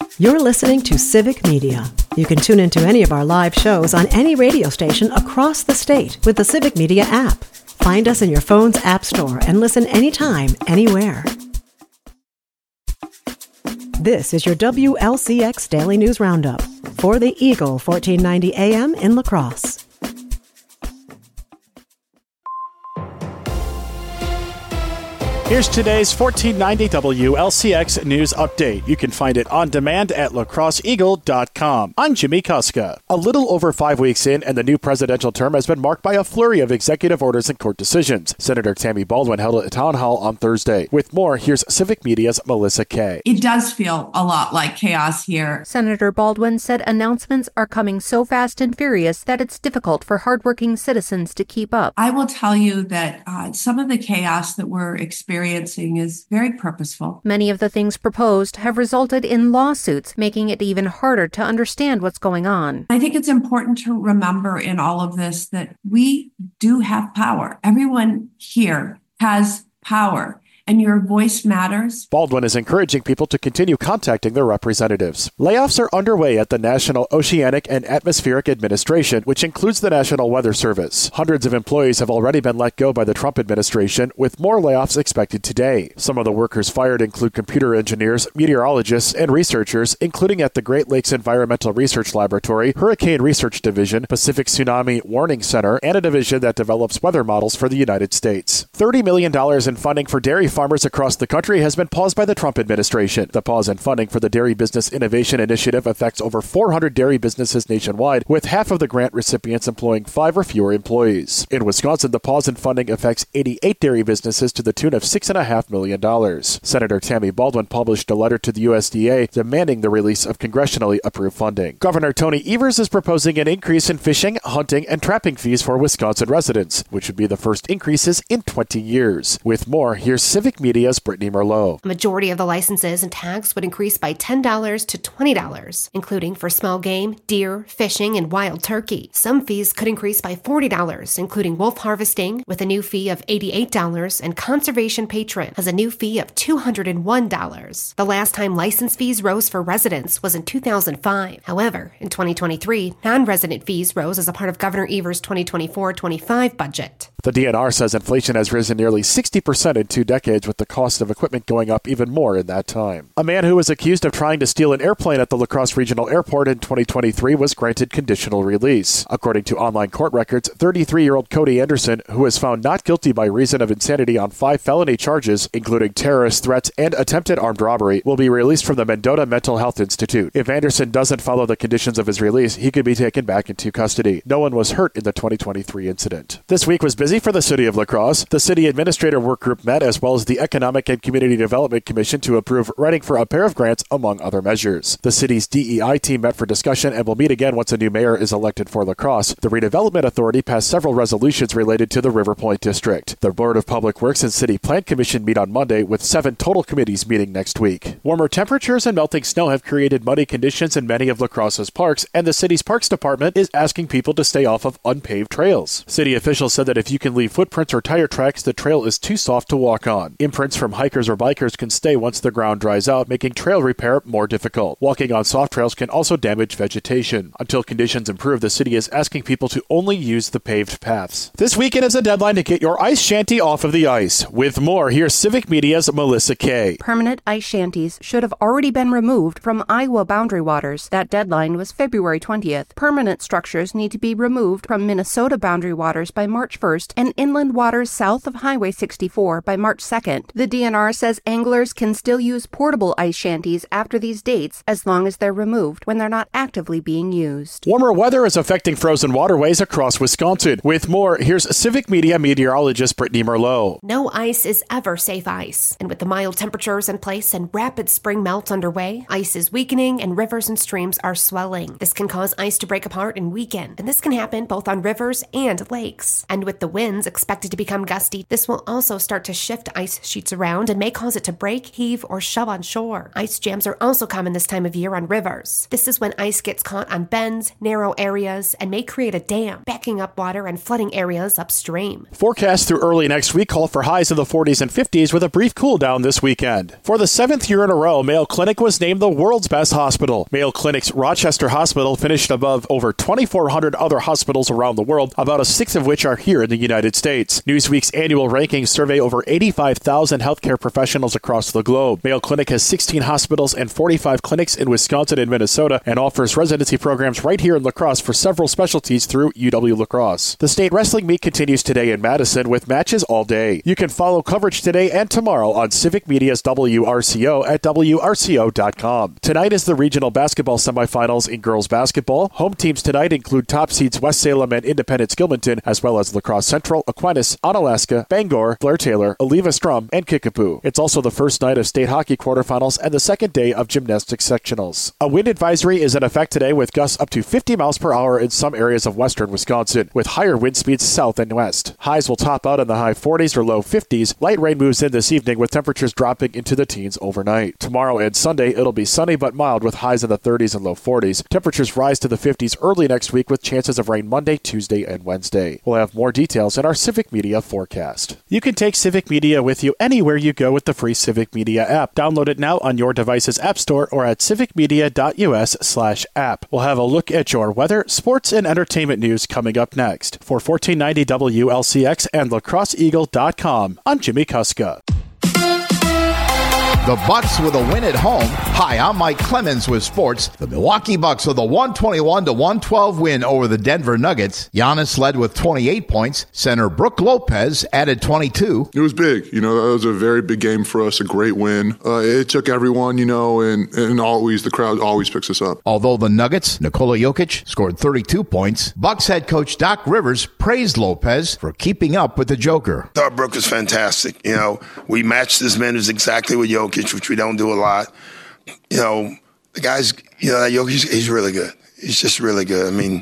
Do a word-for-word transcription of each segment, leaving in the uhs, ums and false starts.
You're listening to Civic Media. You can tune into any of our live shows on any radio station across the state with the Civic Media app. Find us in your phone's app store and listen anytime, anywhere. This is your W L C X Daily News Roundup for the Eagle fourteen ninety A M in La Crosse. Here's today's fourteen ninety W L C X News Update. You can find it on demand at la crosse eagle dot com. I'm Jimmy Kuska. A little over five weeks in, and the new presidential term has been marked by a flurry of executive orders and court decisions. Senator Tammy Baldwin held a town hall on Thursday. With more, here's Civic Media's Melissa Kay. It does feel a lot like chaos here. Senator Baldwin said announcements are coming so fast and furious that it's difficult for hardworking citizens to keep up. I will tell you that uh, some of the chaos that we're experiencing experiencing is very purposeful. Many of the things proposed have resulted in lawsuits, making it even harder to understand what's going on. I think it's important to remember in all of this that we do have power. Everyone here has power, and your voice matters. Baldwin is encouraging people to continue contacting their representatives. Layoffs are underway at the National Oceanic and Atmospheric Administration, which includes the National Weather Service. Hundreds of employees have already been let go by the Trump administration, with more layoffs expected today. Some of the workers fired include computer engineers, meteorologists, and researchers, including at the Great Lakes Environmental Research Laboratory, Hurricane Research Division, Pacific Tsunami Warning Center, and a division that develops weather models for the United States. thirty million dollars in funding for dairy farmers across the country has been paused by the Trump administration. The pause in funding for the Dairy Business Innovation Initiative affects over four hundred dairy businesses nationwide, with half of the grant recipients employing five or fewer employees. In Wisconsin, the pause in funding affects eighty-eight dairy businesses to the tune of six point five million dollars. Senator Tammy Baldwin published a letter to the U S D A demanding the release of congressionally approved funding. Governor Tony Evers is proposing an increase in fishing, hunting, and trapping fees for Wisconsin residents, which would be the first increases in twenty years. With more, here's Civic Media's Brittany Merlot. A majority of the licenses and tags would increase by ten dollars to twenty dollars, including for small game, deer, fishing, and wild turkey. Some fees could increase by forty dollars, including wolf harvesting, with a new fee of eighty-eight dollars, and conservation patron has a new fee of two hundred one dollars. The last time license fees rose for residents was in two thousand five. However, in twenty twenty-three, non-resident fees rose as a part of Governor Evers' twenty twenty-four twenty-five budget. The D N R says inflation has risen nearly sixty percent in two decades, with the cost of equipment going up even more in that time. A man who was accused of trying to steal an airplane at the La Crosse Regional Airport in twenty twenty-three was granted conditional release. According to online court records, thirty-three-year-old Cody Anderson, who was found not guilty by reason of insanity on five felony charges, including terrorist threats and attempted armed robbery, will be released from the Mendota Mental Health Institute. If Anderson doesn't follow the conditions of his release, he could be taken back into custody. No one was hurt in the twenty twenty-three incident. This week was busy for the city of La Crosse. The city administrator work group met, as well as the Economic and Community Development Commission, to approve writing for a pair of grants, among other measures. The city's D E I team met for discussion and will meet again once a new mayor is elected for La Crosse. The Redevelopment Authority passed several resolutions related to the River Point District. The Board of Public Works and City Plan Commission meet on Monday, with seven total committees meeting next week. Warmer temperatures and melting snow have created muddy conditions in many of La Crosse's parks, and the city's Parks Department is asking people to stay off of unpaved trails. City officials said that if you can leave footprints or tire tracks, the trail is too soft to walk on. Imprints from hikers or bikers can stay once the ground dries out, making trail repair more difficult. Walking on soft trails can also damage vegetation. Until conditions improve, the city is asking people to only use the paved paths. This weekend is a deadline to get your ice shanty off of the ice. With more, here's Civic Media's Melissa Kay. Permanent ice shanties should have already been removed from Iowa boundary waters. That deadline was February twentieth. Permanent structures need to be removed from Minnesota boundary waters by March first and inland waters south of Highway sixty-four by March second. The D N R says anglers can still use portable ice shanties after these dates, as long as they're removed when they're not actively being used. Warmer weather is affecting frozen waterways across Wisconsin. With more, here's Civic Media meteorologist Brittany Merlot. No ice is ever safe ice. And with the mild temperatures in place and rapid spring melt underway, ice is weakening and rivers and streams are swelling. This can cause ice to break apart and weaken, and this can happen both on rivers and lakes. And with the winds expected to become gusty, this will also start to shift ice ice sheets around and may cause it to break, heave, or shove on shore. Ice jams are also common this time of year on rivers. This is when ice gets caught on bends, narrow areas, and may create a dam, backing up water and flooding areas upstream. Forecasts through early next week call for highs in the forties and fifties with a brief cool down this weekend. For the seventh year in a row, Mayo Clinic was named the world's best hospital. Mayo Clinic's Rochester Hospital finished above over twenty-four hundred other hospitals around the world, about a sixth of which are here in the United States. Newsweek's annual rankings survey over eighty-five thousand healthcare professionals across the globe. Mayo Clinic has sixteen hospitals and forty-five clinics in Wisconsin and Minnesota and offers residency programs right here in La Crosse for several specialties through U W La Crosse. The state wrestling meet continues today in Madison with matches all day. You can follow coverage today and tomorrow on Civic Media's W R C O at W R C O dot com. Tonight is the regional basketball semifinals in girls basketball. Home teams tonight include top seeds West Salem and Independence Gilmanton, as well as La Crosse Central, Aquinas, Onalaska, Bangor, Blair Taylor, Oliva Strum, and Kickapoo. It's also the first night of state hockey quarterfinals and the second day of gymnastics sectionals. A wind advisory is in effect today with gusts up to fifty miles per hour in some areas of western Wisconsin, with higher wind speeds south and west. Highs will top out in the high forties or low fifties. Light rain moves in this evening with temperatures dropping into the teens overnight. Tomorrow and Sunday, it'll be sunny but mild with highs in the thirties and low forties. Temperatures rise to the fifties early next week with chances of rain Monday, Tuesday, and Wednesday. We'll have more details in our Civic Media forecast. You can take Civic Media with you anywhere you go with the free Civic Media app. Download it now on your device's app store or at civicmedia.us slash app. We'll have a look at your weather, sports, and entertainment news coming up next. For fourteen ninety W L C X and La Crosse Eagle dot com, I'm Jimmy Kuska. The Bucks with a win at home. Hi, I'm Mike Clemens with sports. The Milwaukee Bucks with a one twenty-one to one twelve win over the Denver Nuggets. Giannis led with twenty-eight points. Center Brook Lopez added twenty-two. It was big. You know, that was a very big game for us, a great win. Uh, it took everyone, you know, and, and always the crowd always picks us up. Although the Nuggets, Nikola Jokic, scored thirty-two points, Bucks head coach Doc Rivers praised Lopez for keeping up with the Joker. I thought Brook was fantastic. You know, we matched his minutes exactly with Jokic, which we don't do a lot. You know, the guy's, you know, Jokic, he's really good. He's just really good. I mean,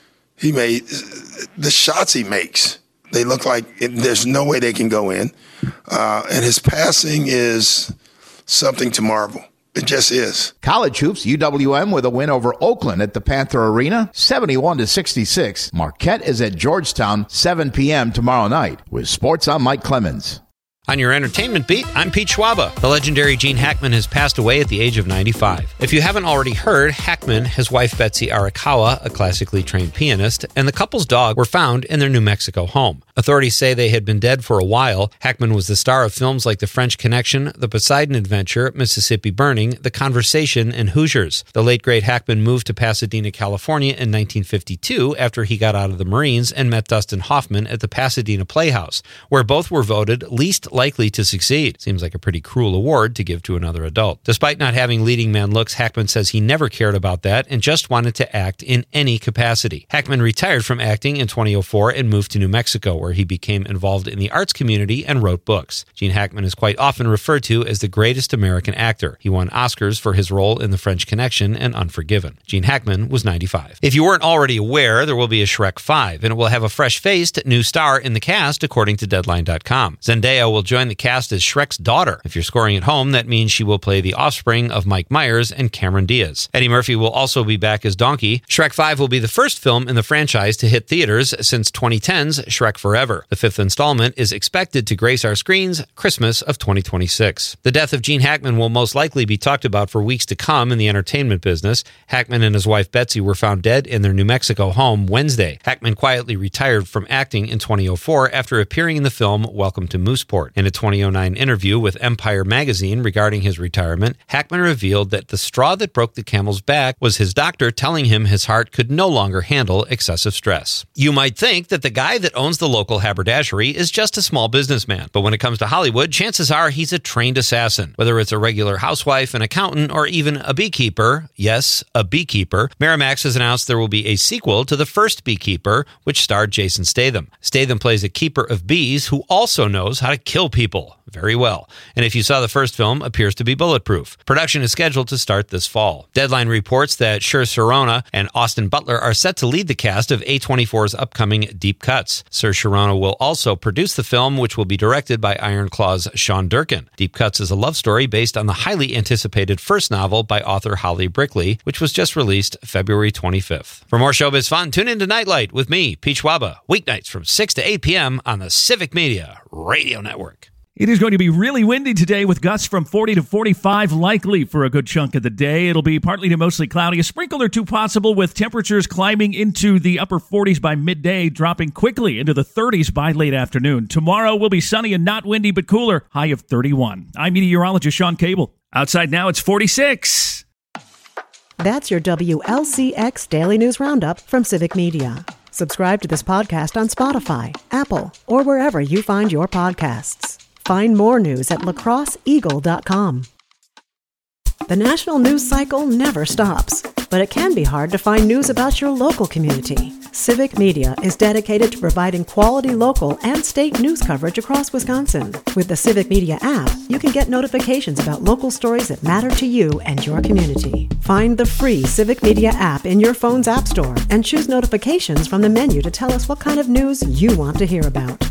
he made the shots he makes. They look like it, there's no way they can go in. Uh, and his passing is something to marvel. It just is. College hoops, U W M with a win over Oakland at the Panther Arena, seventy-one to sixty-six. Marquette is at Georgetown, seven p.m. tomorrow night. With sports, I'm Mike Clemens. On your entertainment beat, I'm Pete Schwaba. The legendary Gene Hackman has passed away at the age of ninety-five. If you haven't already heard, Hackman, his wife Betsy Arakawa, a classically trained pianist, and the couple's dog were found in their New Mexico home. Authorities say they had been dead for a while. Hackman was the star of films like The French Connection, The Poseidon Adventure, Mississippi Burning, The Conversation, and Hoosiers. The late great Hackman moved to Pasadena, California in nineteen fifty-two after he got out of the Marines and met Dustin Hoffman at the Pasadena Playhouse, where both were voted least likely to succeed. Seems like a pretty cruel award to give to another adult. Despite not having leading man looks, Hackman says he never cared about that and just wanted to act in any capacity. Hackman retired from acting in twenty oh four and moved to New Mexico, where he became involved in the arts community and wrote books. Gene Hackman is quite often referred to as the greatest American actor. He won Oscars for his role in The French Connection and Unforgiven. Gene Hackman was ninety-five. If you weren't already aware, there will be a Shrek five, and it will have a fresh-faced new star in the cast, according to Deadline dot com. Zendaya will join the cast as Shrek's daughter. If you're scoring at home, that means she will play the offspring of Mike Myers and Cameron Diaz. Eddie Murphy will also be back as Donkey. Shrek five will be the first film in the franchise to hit theaters since twenty ten's Shrek Forever. The fifth installment is expected to grace our screens Christmas of twenty twenty-six. The death of Gene Hackman will most likely be talked about for weeks to come in the entertainment business. Hackman and his wife Betsy were found dead in their New Mexico home Wednesday. Hackman quietly retired from acting in twenty oh four after appearing in the film Welcome to Mooseport. In a twenty oh nine interview with Empire magazine regarding his retirement, Hackman revealed that the straw that broke the camel's back was his doctor telling him his heart could no longer handle excessive stress. You might think that the guy that owns the local haberdashery is just a small businessman, but when it comes to Hollywood, chances are he's a trained assassin. Whether it's a regular housewife, an accountant, or even a beekeeper, yes, a beekeeper, Miramax has announced there will be a sequel to The First Beekeeper, which starred Jason Statham. Statham plays a keeper of bees who also knows how to kill kill people very well. And if you saw the first film, appears to be bulletproof. Production is scheduled to start this fall. Deadline reports that Saoirse Ronan and Austin Butler are set to lead the cast of A twenty-four's upcoming Deep Cuts. Saoirse Ronan will also produce the film, which will be directed by Iron Claw's Sean Durkin. Deep Cuts is a love story based on the highly anticipated first novel by author Holly Brickley, which was just released February twenty-fifth. For more showbiz fun, tune into Nightlight with me, Pete Schwaba, weeknights from six to eight p.m. on the Civic Media Radio Network. It is going to be really windy today with gusts from forty to forty-five likely for a good chunk of the day. It'll be partly to mostly cloudy, a sprinkle or two possible with temperatures climbing into the upper forties by midday, dropping quickly into the thirties by late afternoon. Tomorrow will be sunny and not windy but cooler, high of thirty-one. I'm meteorologist Sean Cable. Outside now it's forty-six. That's your W L C X Daily News Roundup from Civic Media. Subscribe to this podcast on Spotify, Apple, or wherever you find your podcasts. Find more news at lacrosse eagle dot com. The national news cycle never stops, but it can be hard to find news about your local community. Civic Media is dedicated to providing quality local and state news coverage across Wisconsin. With the Civic Media app, you can get notifications about local stories that matter to you and your community. Find the free Civic Media app in your phone's app store and choose notifications from the menu to tell us what kind of news you want to hear about.